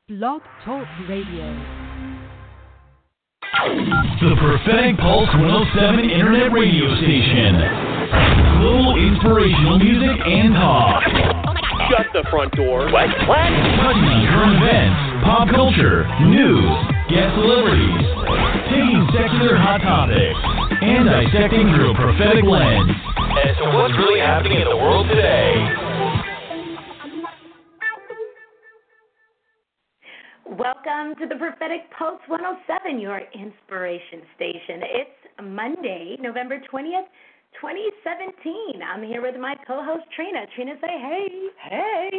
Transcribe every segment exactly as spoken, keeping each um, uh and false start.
Blog Talk Radio. The Prophetic Pulse one oh seven Internet Radio Station. Global inspirational music and talk. Shut the front door. What? What? Touching on current events, pop culture, news, guest celebrities, taking secular hot topics, and dissecting through a prophetic lens as to what's really happening in the world today. Welcome to the Prophetic Pulse one oh seven, your inspiration station. It's Monday, November twentieth, twenty seventeen. I'm here with my co-host, Trina. Trina, say hey. Hey.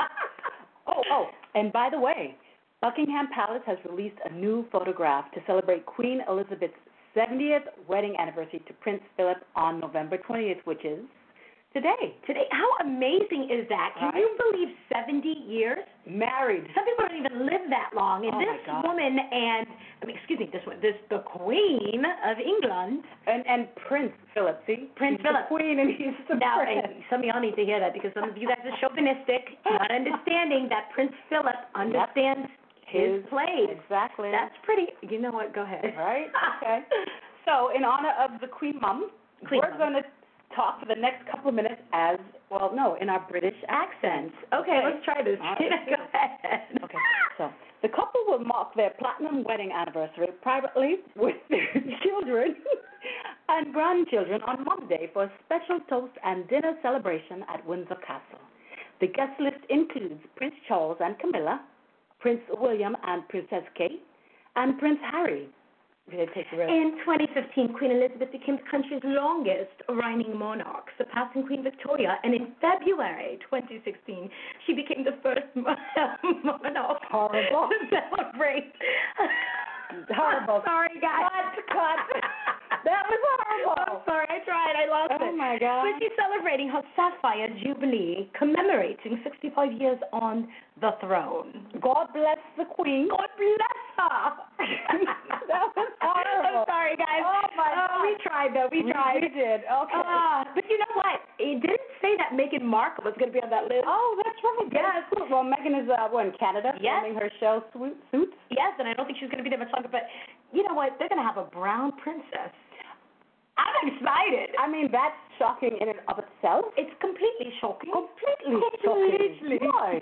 oh, oh, and by the way, Buckingham Palace has released a new photograph to celebrate Queen Elizabeth's seventieth wedding anniversary to Prince Philip on November twentieth, which is today. Today, how amazing is that? Can Right? you believe seventy years? Married. Some people don't even live that long. And Oh, this my God. woman and, I mean, excuse me, this one, this the Queen of England. And and Prince Philip, see? Prince he's Philip. the Queen and he's the Now, Prince. and some of y'all need to hear that because some of you guys are chauvinistic, not understanding that Prince Philip understands his, His- place. Exactly. That's pretty. You know what? Go ahead. Right? Okay. So, in honor of the Queen Mum, Queen we're Mum. going to talk for the next couple of minutes as, well, no, in our British accents. Okay, let's try this. All right, Tina, let's do go this. ahead. Okay, so the couple will mark their platinum wedding anniversary privately with their children and grandchildren on Monday for a special toast and dinner celebration at Windsor Castle. The guest list includes Prince Charles and Camilla, Prince William and Princess Kate, and Prince Harry. Really take the rest. In twenty fifteen, Queen Elizabeth became the country's longest reigning monarch, surpassing Queen Victoria. And in February twenty sixteen, she became the first monarch Horrible. to celebrate. Horrible. Sorry, guys. Cut, cut. That was horrible. I'm sorry, I tried. I lost Oh, it. my God. But she's celebrating her Sapphire Jubilee, commemorating sixty-five years on the throne. God bless the Queen. God bless her. That was horrible. I'm sorry, guys. Oh, my God. We tried, though. We We- tried. we did. Okay. Uh, but you know what? It didn't say that Meghan Markle was going to be on that list. Oh, that's right. Yes. That's cool. Well, Megan is uh, what, in Canada, Yes. filming her show Swoot, Suits. Yes, and I don't think she's going to be there much longer. But you know what? They're going to have a brown princess. I'm excited. I mean, that's shocking in and of itself. It's completely shocking. Completely Completely. shocking. Why?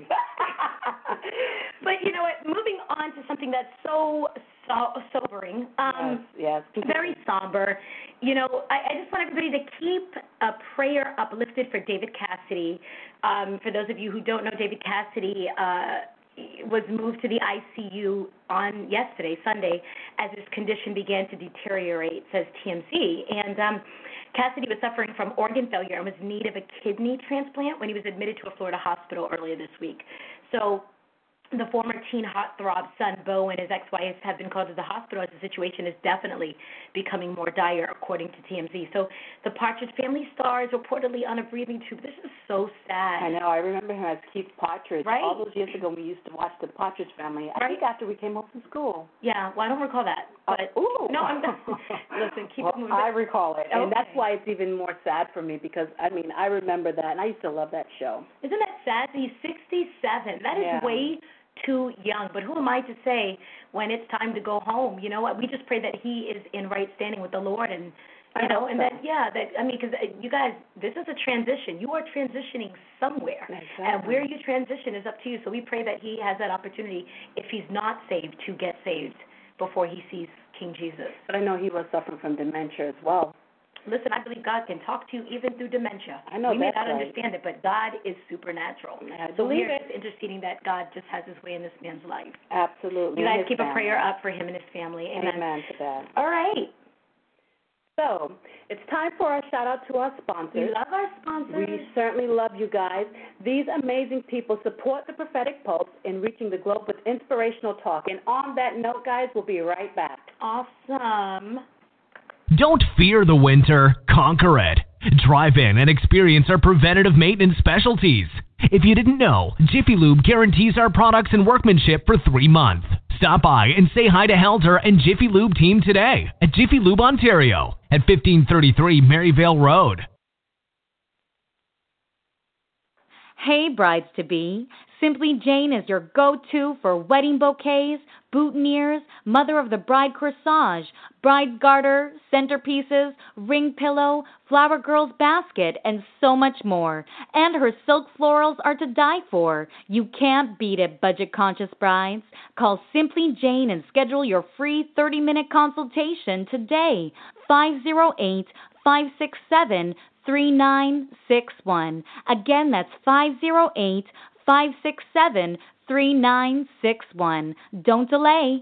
But you know what? Moving on to something that's so, so sobering. Um, yes, yes. Very somber. You know, I, I just want everybody to keep a prayer uplifted for David Cassidy. Um, for those of you who don't know, David Cassidy uh, was moved to the I C U on yesterday, Sunday, as his condition began to deteriorate, says T M Z. And um, Cassidy was suffering from organ failure and was in need of a kidney transplant when he was admitted to a Florida hospital earlier this week. So the former teen heartthrob's son, Bo, and his ex-wife have been called to the hospital as the situation is definitely becoming more dire, according to T M Z. So the Partridge Family star is reportedly on a breathing tube. This is so sad. I know. I remember him as Keith Partridge. Right. All those years ago, we used to watch the Partridge Family. I Right. think after we came home from school. Yeah, well, I don't recall that. But Uh, ooh. no, I'm listen, keep well, it moving. I recall it, and that's Okay. why it's even more sad for me because I mean I remember that, and I used to love that show. Isn't that sad? He's sixty-seven. That is Yeah. way too young. But who am I to say when it's time to go home? You know what? We just pray that he is in right standing with the Lord, and you I know, hope and so. that yeah, that I mean, because you guys, this is a transition. You are transitioning somewhere, Exactly. and where you transition is up to you. So we pray that he has that opportunity, if he's not saved, to get saved before he sees King Jesus. But I know he was suffering from dementia as well. Listen, I believe God can talk to you even through dementia. I know we may that's not right. understand it, but God is supernatural. I so believe we're it. just interceding that God just has his way in this man's life. Absolutely. You guys His keep a family. prayer up for him and his family. Amen. Amen to that. All right. So it's time for our shout out to our We sponsors. love our sponsors. We certainly love you guys. These amazing people support the Prophetic Pulse in reaching the globe with inspirational talk. And on that note, guys, we'll be right back. Awesome. Don't fear the winter, conquer it. Drive in and experience our preventative maintenance specialties. If you didn't know, Jiffy Lube guarantees our products and workmanship for three months. Stop by and say hi to Helter and Jiffy Lube team today at Jiffy Lube Ontario at fifteen thirty-three Maryvale Road. Hey, brides-to-be. Simply Jane is your go-to for wedding bouquets, boutonnieres, mother of the bride corsage, bride garter, centerpieces, ring pillow, flower girl's basket, and so much more. And her silk florals are to die for. You can't beat it, budget-conscious brides. Call Simply Jane and schedule your free thirty-minute consultation today. five oh eight, five six seven, three nine six one. Again, that's five oh eight, five six seven, three nine six one. Don't delay.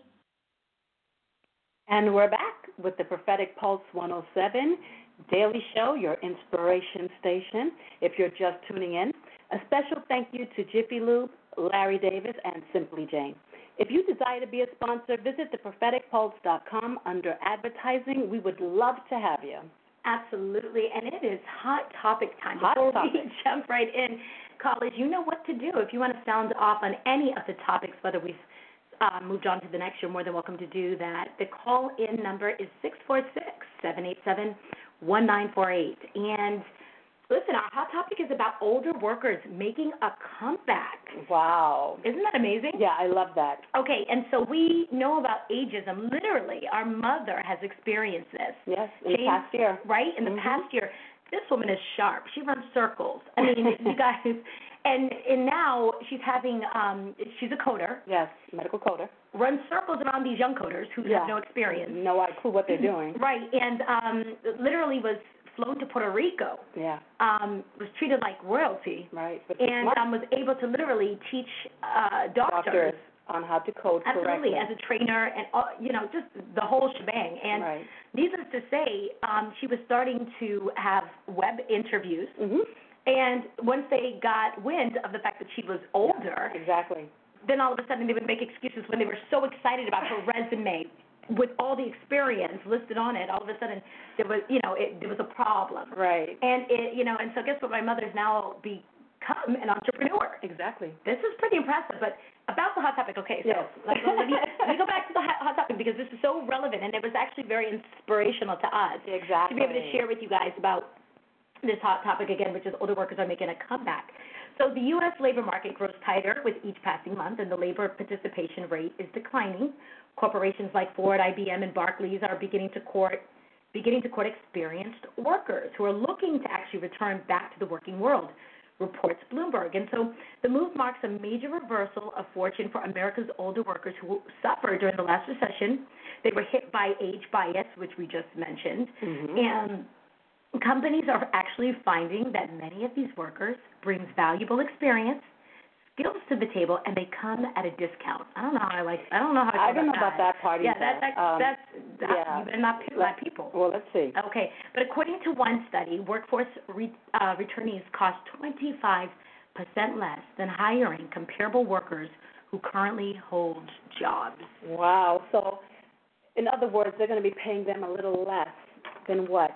And we're back with the Prophetic Pulse one oh seven Daily Show, your inspiration station. If you're just tuning in, a special thank you to Jiffy Lube, Larry Davis, and Simply Jane. If you desire to be a sponsor, visit the prophetic pulse dot com under advertising. We would love to have you. Absolutely, and it is hot topic time. Hot Before topic. we jump right in, college, you know what to do. If you want to sound off on any of the topics, whether we've uh, moved on to the next, you're more than welcome to do that. The call-in number is six four six, seven eight seven, one nine four eight. And listen, our hot topic is about older workers making a comeback. Wow. Isn't that amazing? Yeah, I love that. Okay, and so we know about ageism. Literally, our mother has experienced this. Yes, in the Jane, past year. Right, in the Mhm. past year. This woman is sharp. She runs circles. I mean, you guys, and and now she's having, um, she's a coder. Yes, medical coder. Runs circles around these young coders who Yeah. have no experience. No clue what they're doing. Right, and um, literally was flown to Puerto Rico. Yeah. Um, was treated like royalty. Right. But And um, was able to literally teach uh, doctors, doctors on how to code absolutely correctly. as a trainer and all, you know, just the whole shebang. And right. needless to say, um, she was starting to have web interviews. Mhm. And once they got wind of the fact that she was older, Yeah, exactly. then all of a sudden they would make excuses when they were so excited about her resume with all the experience listed on it. All of a sudden there was, you know, it, there was a problem. Right. And it, you know, and so guess what? My mother's now become an entrepreneur. Exactly. This is pretty impressive. But about the hot topic, okay, so Yes. let, let, me, let me go back to the hot, hot topic because this is so relevant and it was actually very inspirational to us Exactly. to be able to share with you guys about this hot topic again, which is older workers are making a comeback. So the U S labor market grows tighter with each passing month, and the labor participation rate is declining. Corporations like Ford, I B M, and Barclays are beginning to court beginning to court experienced workers who are looking to actually return back to the working world, reports Bloomberg. And so the move marks a major reversal of fortune for America's older workers who suffered during the last recession. They were hit by age bias, which we just mentioned, Mhm. and companies are actually finding that many of these workers brings valuable experience, skills to the table, and they come at a discount. I don't know how I like. I don't know how I, feel I don't know about about that part Yeah, either. that, that, Um, that's that, yeah. you better not pick my people. Well, let's see. Okay, but according to one study, workforce re, uh, returnees cost twenty-five percent less than hiring comparable workers who currently hold jobs. Wow. So, in other words, they're going to be paying them a little less than what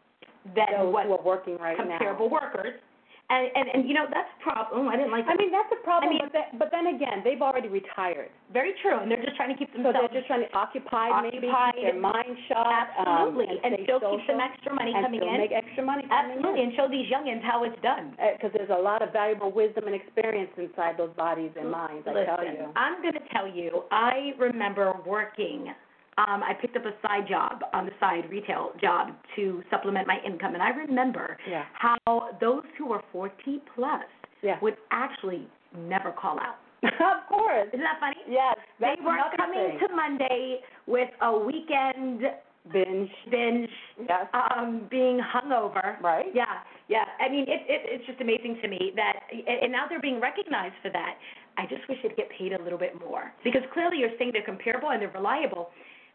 Than those what who are working right comparable now. workers. And, and, and, you know, that's a problem. I didn't like I that. mean, that's a problem, I mean- but, that, but then again, they've already retired. Very true, and they're just trying to keep So themselves they're just trying to occupy, maybe, Occupied. keep their mind shut. absolutely, um, and, stay still social, keep some extra money and coming still in. make extra money coming Absolutely, in. and show these youngins how it's done. Because there's a lot of valuable wisdom and experience inside those bodies and minds, I Listen, tell you. I'm going to tell you, I remember working, um, I picked up a side job on the side, retail job, to supplement my income. And I remember Yeah. how those who were forty plus Yeah. would actually never call out. Of course. Isn't that funny? Yes. They That's were another coming thing. to Monday with a weekend binge. binge, Yes. um, being hungover. Right. Yeah, yeah. I mean, it, it, it's just amazing to me that, and now they're being recognized for that. I just wish they'd get paid a little bit more because clearly you're saying they're comparable and they're reliable.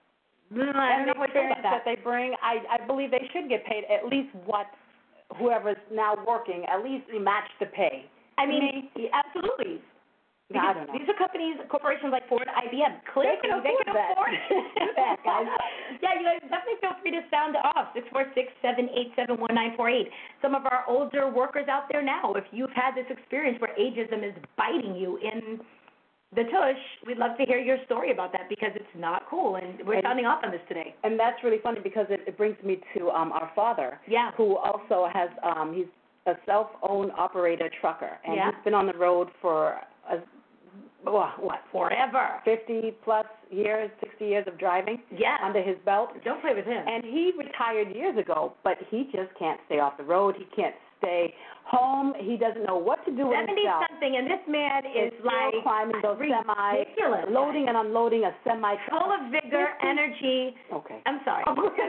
I don't And know the what to say experience about that they bring, I, I believe they should get paid at least what whoever's now working, at least match the pay. I mean, absolutely. No, I Because don't know. these are companies, corporations like Ford, I B M. Clearly, They can they afford can that. afford that, guys. Yeah, you guys definitely feel free to sound off, six four six, seven eight seven, one nine four eight. Some of our older workers out there now, if you've had this experience where ageism is biting you in the tush, we'd love to hear your story about that because it's not cool, and we're And- sounding off on this today. And that's really funny because it, it brings me to um, our father, Yeah. who also has, um, he's a self-owned operator trucker, and Yeah. he's been on the road for a, well, what, Forever. fifty plus years, sixty years of driving Yes. under his belt. Don't play with him. And he retired years ago, but he just can't stay off the road. He can't stay home. He doesn't know what to do with seventy himself. something, and this man is Still like climbing those semis, ridiculous. loading and unloading a semi. Full of vigor, energy. Okay. I'm sorry.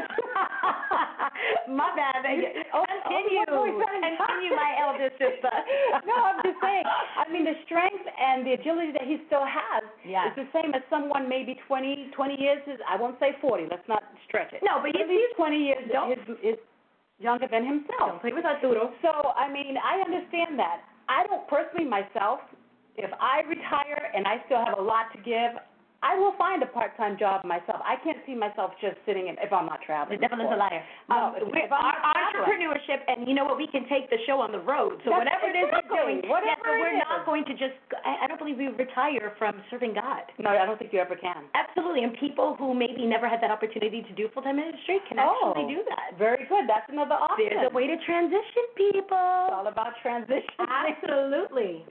My bad. Oh, Continue. oh, oh, Continue, my elder sister. No, I'm just saying. I mean, the strength and the agility that he still has Yeah. is the same as someone maybe twenty, twenty years. Is, I won't say forty. Let's not stretch it. No, but at he's, least twenty years Don't- is, is younger than himself. Don't play with Arturo. So, I mean, I understand that. I don't personally myself, if I retire and I still have a lot to give, I will find a part-time job myself. I can't see myself just sitting in, if I'm not traveling. The devil is a liar. No, Um, if- we're, if I'm our not traveling. entrepreneurship, and you know what, we can take the show on the road. So That's whatever it is we're exactly. doing, Whatever yeah, so it we're is. not going to just, I, I don't believe we retire from serving God. No, I don't think you ever can. Absolutely, and people who maybe never had that opportunity to do full-time ministry can Oh. actually do that. Very good. That's another option. There's a way to transition It's people. all about transition. Absolutely.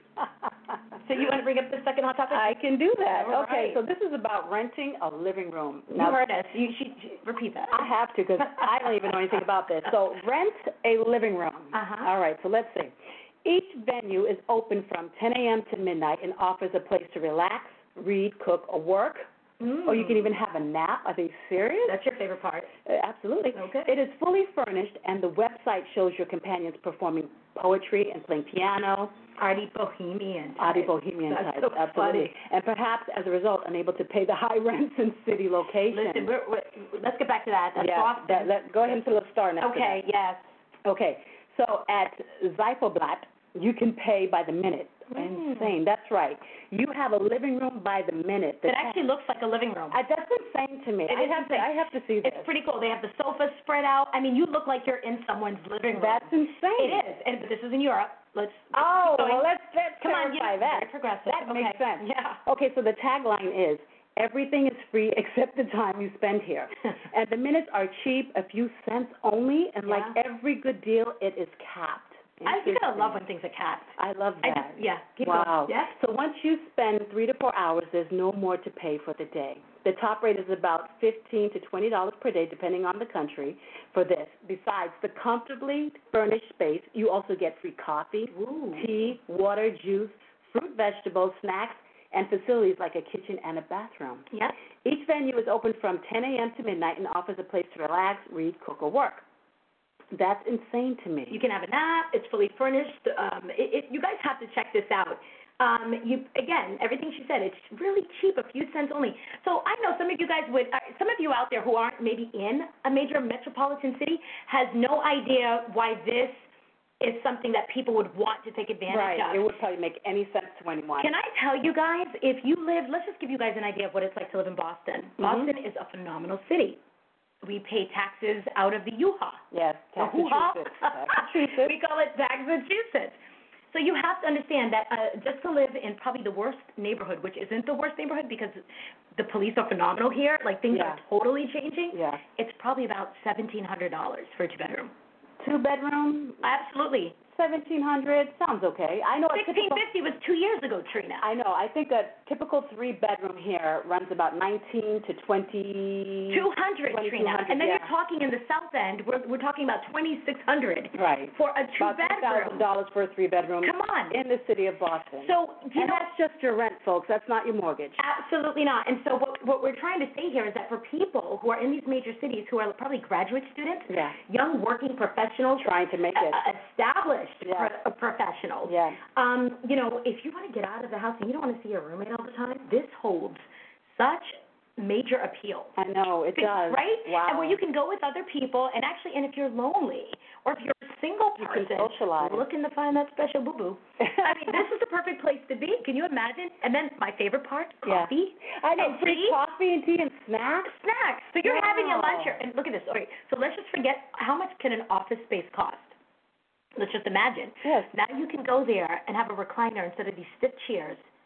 So you want to bring up the second hot topic? I can do that. All Okay, right. so this is about renting a living room. You Now, heard us. You should repeat that. I have to because I don't even know anything about this. So rent a living room. Uh-huh. All right, so let's see. Each venue is open from ten a.m. to midnight and offers a place to relax, read, cook, or work. Mm. Or you can even have a nap. Are they serious? That's your favorite part. Uh, absolutely. Okay. It is fully furnished, and the website shows your companions performing poetry and playing piano. Artie Bohemian. Artie Bohemian That's type, so absolutely. funny. And perhaps as a result, unable to pay the high rents in city locations. Listen, we're, we're, let's get back to that. That's yeah, Boston. that, that, go ahead and put a star next Okay, to yes. that. Okay, so at Zypelblatt, you can pay by the minute. Mm. Insane, that's right. You have a living room by the minute. The It actually looks like a living room. I, that's insane to me. It I is have to, insane. I have to see this. It's pretty cool. They have the sofas spread out. I mean, you look like you're in someone's living room. That's insane. It is, and but this is in Europe. Let's. Oh, keep going. well, let's, let's Come on, clarify yeah, that. very progressive. That Okay. makes sense. Yeah. Okay, so the tagline is, everything is free except the time you spend here. And the minutes are cheap, a few cents only, and like Yeah. every good deal, it is capped. I you gotta Interesting. love when things are capped. I love I that. just, yeah. Keep Wow. going. Yeah. So once you spend three to four hours, there's no more to pay for the day. The top rate is about fifteen to twenty dollars per day, depending on the country, for this. Besides the comfortably furnished space, you also get free coffee, Ooh. tea, water, juice, fruit, vegetables, snacks, and facilities like a kitchen and a bathroom. Yeah. Each venue is open from ten a.m. to midnight and offers a place to relax, read, cook, or work. That's insane to me. You can have a nap. It's fully furnished. Um, it, it, you guys have to check this out. Um, you again, everything she said, it's really cheap, a few cents only. So I know some of you guys would, uh, some of you out there who aren't maybe in a major metropolitan city has no idea why this is something that people would want to take advantage Right. of. It would probably make any sense to anyone. Can I tell you guys, if you live, let's just give you guys an idea of what it's like to live in Boston. Mhm. Boston is a phenomenal city. We pay taxes out of the U-Haul. Yes, The hoo-ha. Massachusetts. Massachusetts. We call it Massachusetts. So you have to understand that uh, just to live in probably the worst neighborhood, which isn't the worst neighborhood because the police are phenomenal here, like things Yeah. are totally changing, Yeah. it's probably about seventeen hundred dollars for a two-bedroom. Two bedroom, Absolutely. seventeen hundred sounds okay. I know a sixteen typical. fifty was two years ago, Trina. I know. I think a typical three bedroom here runs about nineteen to twenty. two hundred, Trina. And then yeah. you're talking in the south end, we're, we're talking about twenty-six hundred Right. for a About two thousand two-bedroom. dollars for a three bedroom. Come on. In the city of Boston. So, you and know, that's just your rent, folks. That's not your mortgage. absolutely not. And so what, what we're trying to say here is that for people who are in these major cities who are probably graduate students, Yeah. young working professionals, Trying to make it. uh, established Yeah. pro- professionals, Yeah. um, you know, if you want to get out of the house and you don't want to see your roommate all the time, this holds such major appeal. I know it does. Right? Wow. And where you can go with other people, and actually, and if you're lonely, or if you're a single You can person socialize. looking to find that special boo-boo, I mean, this is the perfect place to be. Can you imagine? And then my favorite part, Yeah. coffee. I know. and Free tea. coffee and tea and snacks. Snacks. So you're having your Wow. lunch here, and look at this. Okay, so let's just forget how much can an office space cost. Let's just imagine. Yes. Now you can go there and have a recliner instead of these stiff chairs.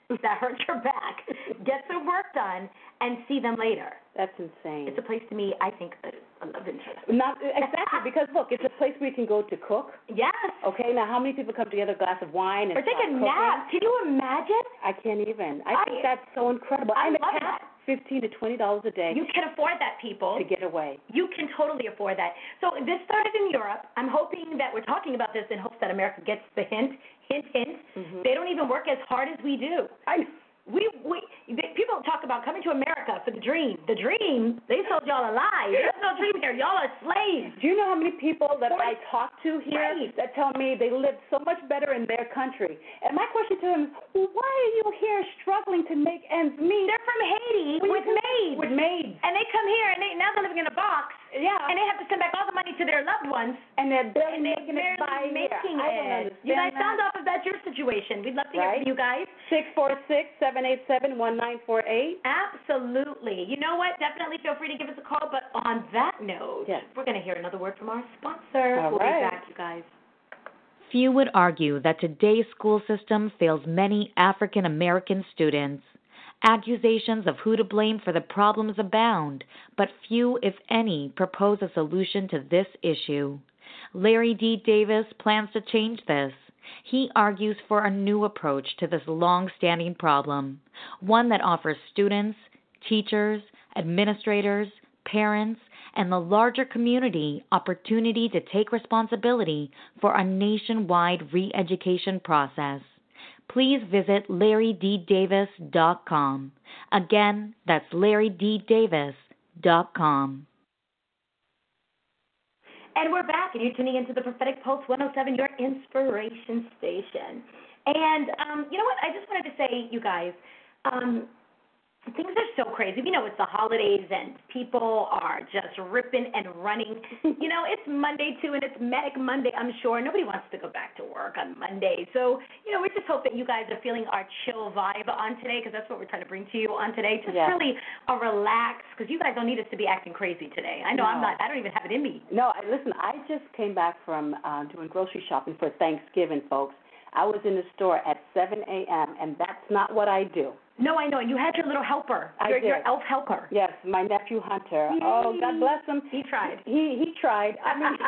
that hurt your back, get some work done, and see them later. That's insane. It's a place to me, I think, of interest. Not exactly, because look, it's a place where you can go to cook. Yes. Okay, now how many people come together, a glass of wine and or take start a cooking? nap. Can you imagine? I can't even. I, I think that's so incredible. I and love it that. Fifteen to twenty dollars a day. You can afford that, people. To get away. You can totally afford that. So this started in Europe. I'm hoping that we're talking about this in hopes that America gets the hint. Hint, hint. Mm-hmm. They don't even work as hard as we do. I know. We, we, they, people talk about coming to America for the dream. The dream, they sold y'all a lie. There's no dream here. Y'all are slaves. Do you know how many people that I talk to here Right. that tell me they live so much better in their country? And my question to them is, well, why are you here struggling to make ends meet? They're from Haiti Well, with you- maids. With maids. And they come here, and they now they're living in a box. Yeah. And they have to send back all the money to their loved ones. And they're barely And they're making it by barely here. making I don't it. understand You guys that. sound off if that's your situation. We'd love to hear Right. from you guys. six four six, seven eight seven, one nine four eight. Absolutely. You know what? Definitely feel free to give us a call. But on that note, Yes. we're going to hear another word from our sponsor. All we'll right. be back, you guys. Few would argue that today's school system fails many African American students. Accusations of who to blame for the problems abound, but few, if any, propose a solution to this issue. Larry D. Davis plans to change this. He argues for a new approach to this long-standing problem, one that offers students, teachers, administrators, parents, and the larger community opportunity to take responsibility for a nationwide re-education process. Please visit larry d davis dot com. Again, that's larry d davis dot com. And we're back, and you're tuning into the Prophetic Pulse one oh seven, your inspiration station. And um, you know what? I just wanted to say, you guys, um, things are so crazy. We know it's the holidays, and people are just ripping and running. You know, it's Monday, too, and it's Manic Monday, I'm sure. Nobody wants to go back to work on Monday. So, you know, we just hope that you guys are feeling our chill vibe on today, because that's what we're trying to bring to you on today. Just Yeah. really a relax, because you guys don't need us to be acting crazy today. I know No. I'm not. I don't even have it in me. No, I, listen, I just came back from uh, doing grocery shopping for Thanksgiving, folks. I was in the store at seven a.m., and that's not what I do. No, I know. And you had your little helper, I your, did. your elf helper. Yes, my nephew Hunter. Yay. Oh, God bless him. He tried. He he tried. I mean,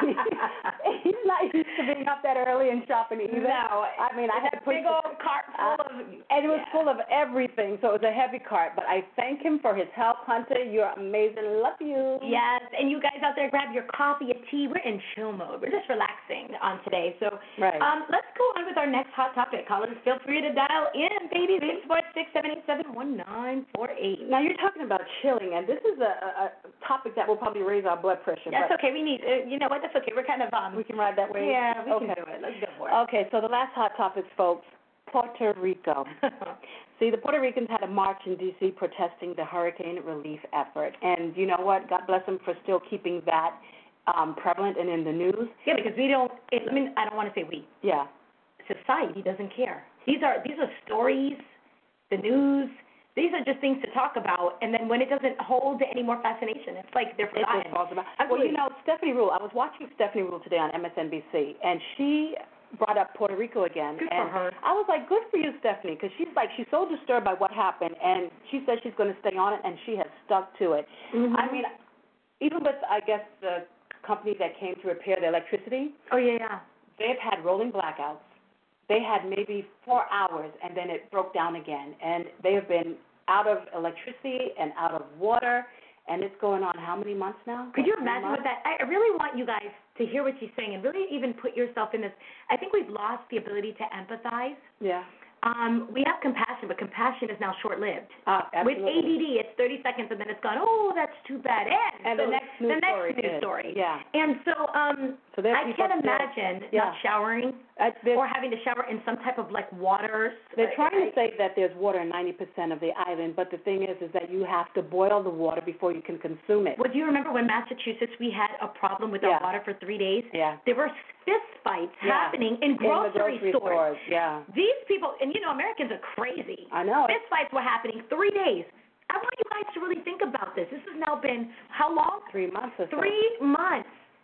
he's not used to being up that early and shopping either. No, I mean, I had to a push big the- old cart full uh, of. and it was yeah. full of everything, so it was a heavy cart. But I thank him for his help, Hunter. You're amazing. Love you. Yes, and you guys out there, grab your coffee, a tea. We're in chill mode. We're just relaxing on today. So Right. um, let's go on with our next hot topic. Callers, feel free to dial in, baby. six four six, seven eight seven, one nine four eight. Now, you're talking about chilling, and this is a, a topic that will probably raise our blood pressure. That's but okay. We need, uh, you know what? That's okay. We're kind of, um, we can ride that wave? yeah, we okay. can do it. Let's go for it. Okay, so the last hot topics, folks, Puerto Rico. See, the Puerto Ricans had a march in D C protesting the hurricane relief effort. And you know what? God bless them for still keeping that um, prevalent and in the news. Yeah, because we don't, it, I mean, I don't want to say we. Yeah. Society doesn't care. These are these are stories, the news. These are just things to talk about, and then when it doesn't hold any more fascination, it's like they're It forgotten. just falls about. Absolutely. Well, you know, Stephanie Rule, I was watching Stephanie Rule today on M S N B C, and she brought up Puerto Rico again. Good and for her. I was like, good for you, Stephanie, because she's like, she's so disturbed by what happened, and she says she's going to stay on it, and she has stuck to it. Mhm. I mean, even with, I guess, the company that came to repair the electricity, Oh yeah, yeah. they've had rolling blackouts. They had maybe four hours, and then it broke down again. And they have been out of electricity and out of water, and it's going on how many months now? Could you What, three imagine what months? that? I really want you guys to hear what she's saying and really even put yourself in this. I think we've lost the ability to empathize. Yeah. Um, we have compassion, but compassion is now short-lived. Uh, With absolutely. A D D, it's thirty seconds and then it's gone. Oh, that's too bad. And, And so the next news the next story news is- story. yeah. And so, um, So there are I people can't still- imagine yeah. not showering Uh, there's- or having to shower in some type of like water. They're trying I- to say that there's water in ninety percent of the island, but the thing is, is that you have to boil the water before you can consume it. Well, do you remember when Massachusetts we had a problem with Yeah. our water for three days? Yeah. There were fist fights Yeah. happening in In the grocery, grocery stores, yeah. These people, and you know, Americans are crazy. I know. Fist fights were happening three days. I want you guys to really think about this. This has now been how long? Three months or so. Three months.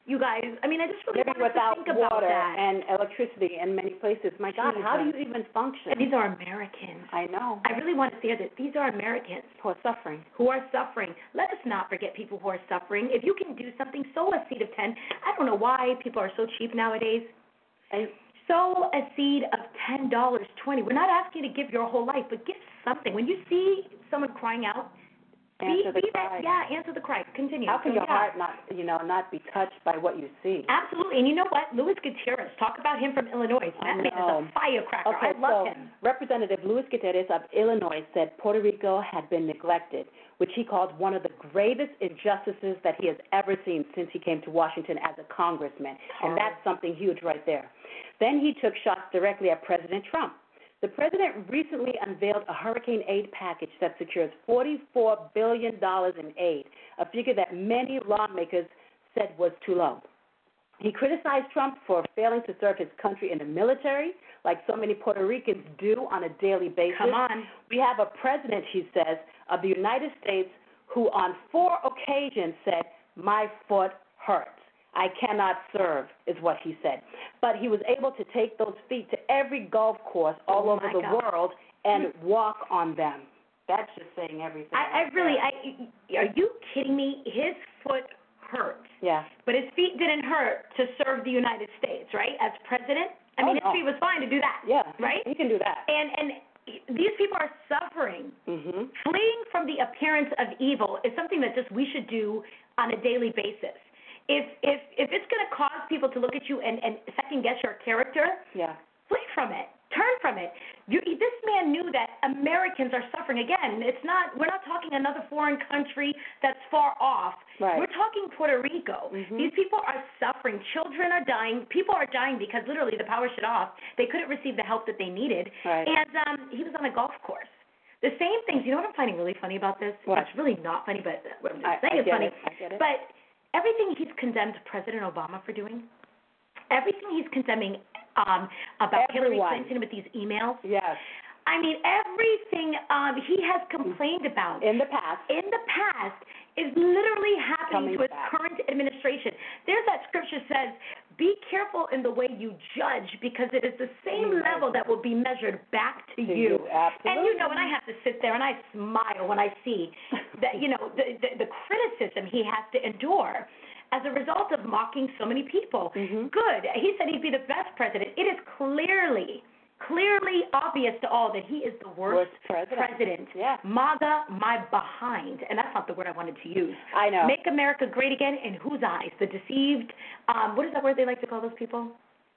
you guys. I mean, I just really Living wanted without to think about water that. and electricity in many places. My God, how do you even function? And these are Americans. I know. I really want to say that these are Americans Who are suffering. who are suffering. Let us not forget people who are suffering. If you can do something, sow a seed of ten. I don't know why people are so cheap nowadays. And Sow a seed of ten dollars, twenty dollars. We're not asking you to give your whole life, but give something. When you see someone crying out, answer be, the be cry. that, yeah, answer the cry. Continue. How can So, your yeah. heart not, you know, not be touched by what you see? Absolutely. And you know what? Luis Gutierrez, talk about him from Illinois. I That man is know. a firecracker. Okay, I love so him. Representative Luis Gutierrez of Illinois said Puerto Rico had been neglected, which he called one of the gravest injustices that he has ever seen since he came to Washington as a congressman. And that's something huge right there. Then he took shots directly at President Trump. The president recently unveiled a hurricane aid package that secures forty-four billion dollars in aid, a figure that many lawmakers said was too low. He criticized Trump for failing to serve his country in the military, like so many Puerto Ricans do on a daily basis. Come on. We have a president, he says, of the United States who on four occasions said, "My foot hurts. I cannot serve," is what he said. But he was able to take those feet to every golf course all Oh, over my the God. world and walk on them. That's just saying everything. I, I right really, there. I, are you kidding me? His foot hurt. Yeah. But his feet didn't hurt to serve the United States, right? As president. I Oh, mean, no. his feet was fine to do that. Yeah. Right? He can do that. And and these people are suffering. Mm-hmm. Fleeing from the appearance of evil is something that just we should do on a daily basis. If if if it's going to cause people to look at you and, and second guess your character, Yeah. flee from it. Turn from it. You, this man knew that Americans are suffering. Again, it's not. We're not talking another foreign country that's far off. Right. We're talking Puerto Rico. Mhm. These people are suffering. Children are dying. People are dying because literally the power shut off. They couldn't receive the help that they needed. Right. And um, he was on a golf course. The same things. You know what I'm finding really funny about this? What? It's really not funny, but what I'm just I, saying I is get funny. it. I get it. But everything he's condemned President Obama for doing, everything he's condemning um, about Hillary Everyone. Clinton with these emails, Yes. I mean, everything um, he has complained about In the past. in the past is literally Coming happening to his back. current administration. There's that scripture says, "Be careful in the way you judge, because it is the same You level measure. that will be measured back to, To you." you, absolutely. And you know, and I have to sit there and I smile when I see that, you know, the, the, the criticism he has to endure as a result of mocking so many people. Mhm. Good. He said he'd be the best president. It is clearly, clearly obvious to all that he is the worst, Worst president. president. Yeah. MAGA, my behind. And that's not the word I wanted to use. I know. Make America great again in whose eyes? The deceived. Um, what is that word they like to call those people?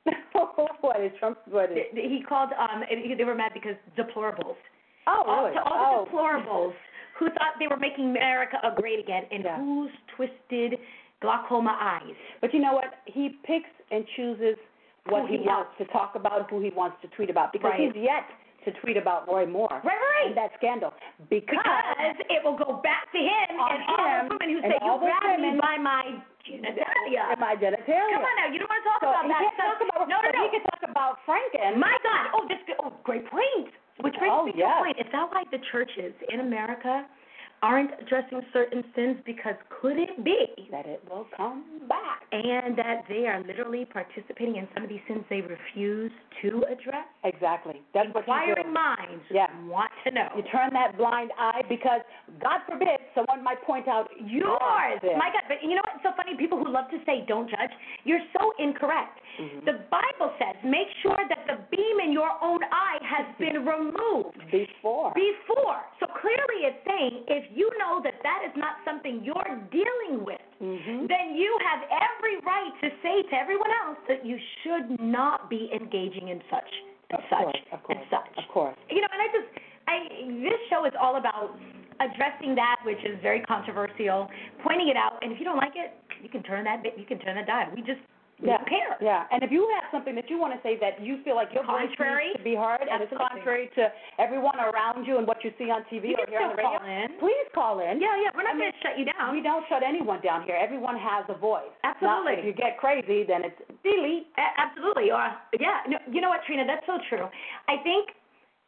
What is Trump? What is? He called, um, they were mad because deplorables. Oh, All, really? to all oh. the deplorables who thought they were making America a great again, and Yeah. whose twisted glaucoma eyes. But you know what? He picks and chooses what Who he, he wants to talk about, who he wants to tweet about, because Right. he's yet to tweet about Roy Moore Right, right. and that scandal. Because, Because it will go back to him On and all him the women who and say, all you those grabbed me women- by my genitalia. my genitalia. Come on now, you don't want to talk So about he that. can't stuff. talk about. no, no, but no. He can talk about Franken. My God. Oh, this. Oh, great point. Which brings Oh, me to yes. a point. Is that why the churches in America aren't addressing certain sins? Because could it be that it will come back. and that they are literally participating in some of these sins they refuse to address? Exactly. That's what you Inquiring do. minds Yeah. want to know. You turn that blind eye because, God forbid, someone might point out Yours. sin. My God. But you know what's so funny? People who love to say, don't judge, you're so incorrect. Mhm. The Bible says, make sure that the beam in your own eye has been removed Before. before. So clearly it's saying, if you know that that is not something you're dealing with, Mhm. then you have every right to say to everyone else that you should not be engaging in such and Of such course, of course, and such. of course. You know, and I just, I this show is all about addressing that which is very controversial, pointing it out, and if you don't like it, you can turn that bit, you can turn that dial. We just we Yeah. don't care. Yeah. And if you have something that you want to say that you feel like your voice Contrary? needs to be heard and it's Absolutely. contrary to everyone around you and what you see on T V You or can hear on the still radio, call in. please call in. Yeah, yeah, we're not I mean, going to shut you down. We don't shut anyone down here. Everyone has a voice. Absolutely. Now, if you get crazy, then it's delete. A- Absolutely. Or yeah, no, you know what, Trina? That's so true. I think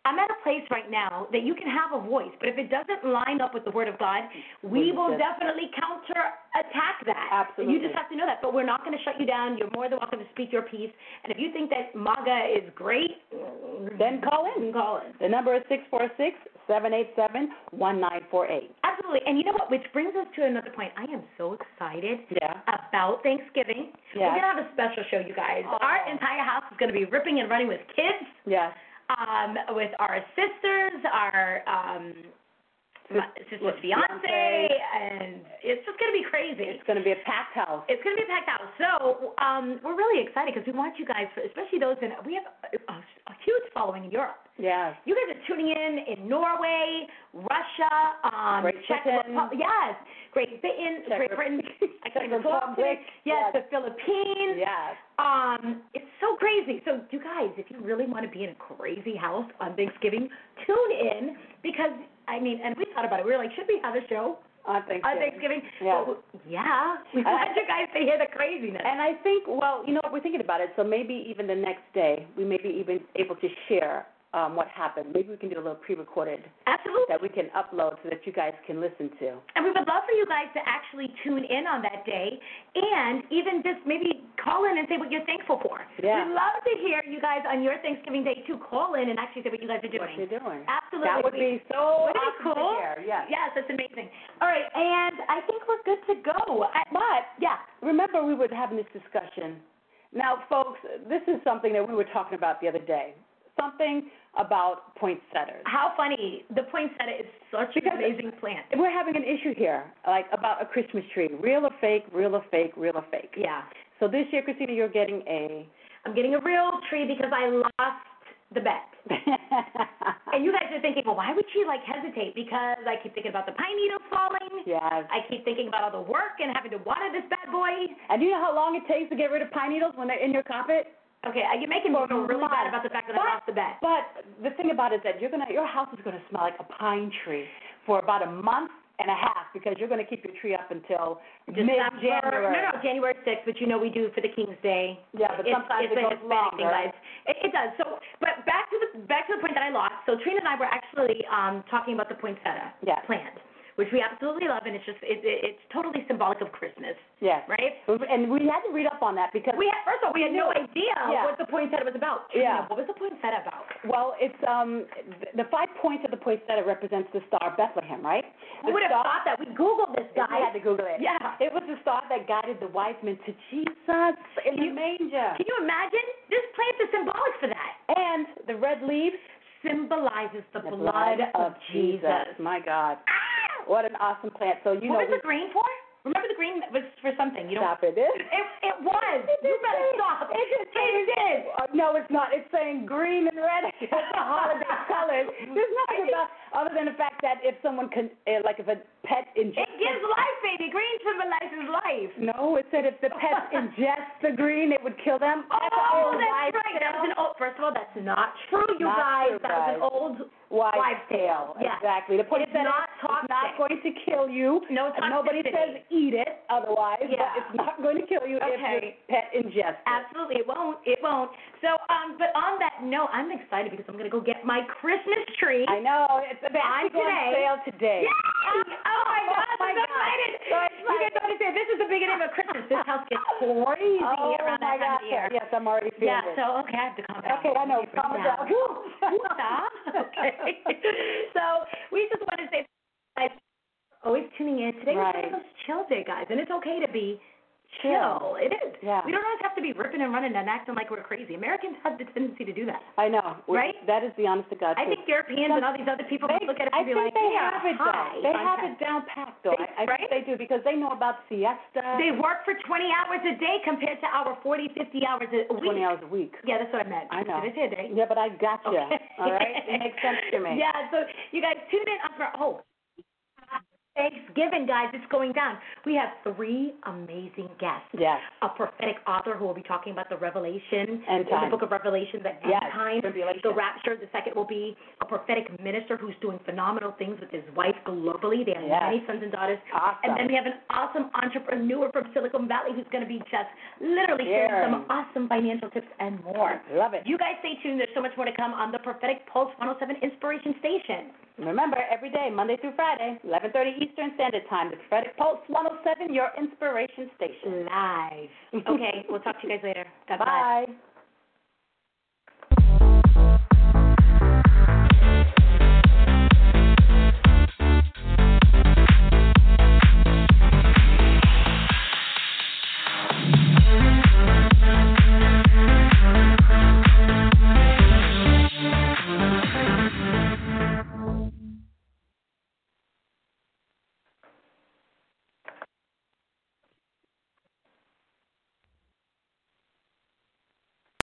I'm at a place right now that you can have a voice, but if it doesn't line up with the Word of God, we will definitely counter-attack that. Absolutely. You just have to know that. But we're not going to shut you down. You're more than welcome to speak your piece. And if you think that MAGA is great, then call in. Call in. The number is six four six, seven eight seven, one nine four eight. Absolutely. And you know what? Which brings us to another point. I am so excited yeah. about Thanksgiving. Yeah. We're going to have a special show, you guys. Oh. Our entire house is going to be ripping and running with kids. Yes. Um, with our sisters, our um, my sister's fiance, and it's just going to be crazy. It's going to be a packed house. It's going to be a packed house. So um, we're really excited because we want you guys, especially those in, we have a, a, a huge following in Europe. Yes. You guys are tuning in in Norway, Russia, um, Great Czech Britain. Republic, yes, Great Britain, Czech Great Britain, I Czech can't talk today. Republic. Yes, Yes. the Philippines. Yes. Um, it's so crazy. So, you guys, if you really want to be in a crazy house on Thanksgiving, tune in because, I mean, and we thought about it. We were like, should we have a show On Thanksgiving. on Thanksgiving? Yeah. Well, yeah. We want you guys to hear the craziness. And I think, well, you know, we're thinking about it, so maybe even the next day, we may be even able to share um, what happened. Maybe we can do a little pre-recorded Absolutely. that we can upload so that you guys can listen to. And we would love for you guys to actually tune in on that day and even just maybe call in and say what you're thankful for. Yeah. We'd love to hear you guys on your Thanksgiving day too. Call in and actually say what you guys are doing. What you're doing. Absolutely. That would be so Wouldn't it be awesome cool? to hear. Yes. Yes, that's amazing. All right, and I think we're good to go. I, But yeah. remember we were having this discussion. Now, folks, this is something that we were talking about the other day. Something about poinsettias. How funny. The poinsettia is such Because an amazing plant. We're having an issue here, like about a Christmas tree. Real or fake, real or fake, real or fake. Yeah. So this year, Christina, you're getting a... I'm getting a real tree because I lost the bet. And you guys are thinking, well, why would she, like, hesitate? Because I keep thinking about the pine needles falling. Yes. I keep thinking about all the work and having to water this bad boy. And do you know how long it takes to get rid of pine needles when they're in your carpet? Okay, you're making me feel really bad about the fact that but, I lost the bet. But the thing about it is that you're gonna, your house is going to smell like a pine tree for about a month and a half because you're going to keep your tree up until mid-January. No, no, January sixth, which you know we do for the King's Day. Yeah, but it's, sometimes it's it a goes Hispanic thing, longer. guys. It, it does. So, but back to the back to the point that I lost. So Trina and I were actually um, talking about the poinsettia Yes. plant, which we absolutely love, and it's just it, it, it's totally symbolic of Christmas. Yes. Right? And we had to read up on that because... We had, first of all, we had no idea Yeah. what the poinsettia was about. Yeah. What was the poinsettia about? Well, it's um the five points of the poinsettia represents the Star of Bethlehem, right? We The would have star- thought that. We Googled this, guys. We had to Google it. Yeah. It was the star that guided the wise men to Jesus in Can the you- manger. Can you imagine? This plant is symbolic for that. And the red leaves, Symbolizes the, the blood, of Jesus. My God. Ah! What an awesome plant. So, you What know, was the green for? Remember the green was for something. You don't. stop it. It, it was. It You did better say- stop. It did say- It did. Uh, no, it's not. It's saying green and red. It's the holiday colors. There's nothing about other than the fact that if someone can, uh, like if a pet ingests. It gives life, baby. Green symbolizes life. No, it said if the pet ingests the green, it would kill them. Oh, That's an old that's wives' right. That tale. was an old. First of all, that's not true, you Not guys. true, that was an guys. old Wives' wives' tale. tale. Yes. Exactly. The point It's not is toxic. not going to kill you. No And Nobody toxicity. says eat it otherwise, Yeah. but it's not going to kill you if your Okay. pet ingests it. Absolutely, it won't. It won't. So, um, but on that note, I'm excited because I'm gonna go get my Christmas tree. I know. It's the On best on today. sale today. Yay! Oh my God! Oh my I'm so God. excited. So You guys don't understand. This is the beginning of Christmas. This house gets crazy Oh around my that time God. of year. Yes, I'm already feeling Yeah. it. So okay, I have to calm down. Okay, I know. Bring Calm it down. Woo, stop. Okay. So we just want to say, guys, always tuning in. Today was Right. one of those chill day, guys, and it's okay to be chill. It is. Yeah. We don't always have to be ripping and running and acting like we're crazy. Americans have the tendency to do that. I know. We- Right? That is the honest to God I truth. think Europeans and all these other people They, look at it I and be think like, they yeah, have it hi, though. They have okay. it down packed though. They- I, I right? think they do because they know about siesta. They work for twenty hours a day compared to our forty, fifty hours a week. twenty hours a week. Yeah, that's what I meant. I know. Did I say a day? Yeah, but I got you. Okay. All right, it makes sense to me. Yeah, so you guys tune in for, oh, Thanksgiving. Thanksgiving, guys. It's going down. We have three amazing guests. Yes. A prophetic author who will be talking about the Revelation, End the time. book of Revelation, the Yes, end time, tribulation. the rapture. The second will be a prophetic minister who's doing phenomenal things with his wife globally. They have Yes. many sons and daughters. Awesome. And then we have an awesome entrepreneur from Silicon Valley who's going to be just literally sharing Sharing. some awesome financial tips and more. Love it. You guys stay tuned. There's so much more to come on the Prophetic Pulse one oh seven Inspiration Station. Remember, every day, Monday through Friday, eleven thirty Eastern Standard Time, the Prophetic Pulse one oh seven, your inspiration station. Live. Okay, we'll talk to you guys later. God bless. Bye.